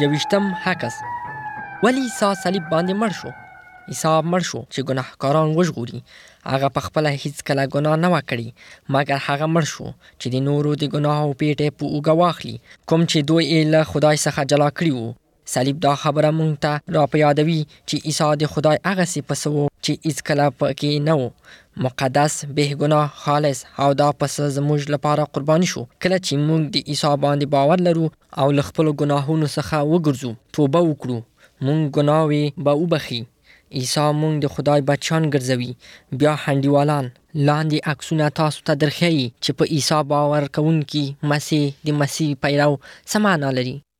یویشتم حکس ولی عیسی صلیب باندې مړ شو. عیسی مړ شو چې ګناهکاران وژغوري. هغه په خپله هیڅ کله ګناه نه وه کړې، مګر هغه مړ شو چې د نورو د ګناهو پیټی په اوږه واخلي، کوم چې دوی یې له خدای څخه جلا کړي وو. صلیب دا خبره مونږ ته را په یادوي چې عیسی د خدای هغسې پسه و چې هیڅکله پکې نه و، مقدس، بې ګناه، خالص، او دا پسه زموږ لپاره قرباني شو. کله چې موږ د عیسی باندې باور لرو او له خپلو ګناهونو څخه وګرځو، توبه وکړو، موږ ګناوې به وبخي. عیسی موږ د خدای بچیان ګرځوي. بیا هنډیوالان لاندې عکسونه تاسو ته درښیي چې په عیسی باور کوونکي مسیح د مسیح پیرو څه معنا لري.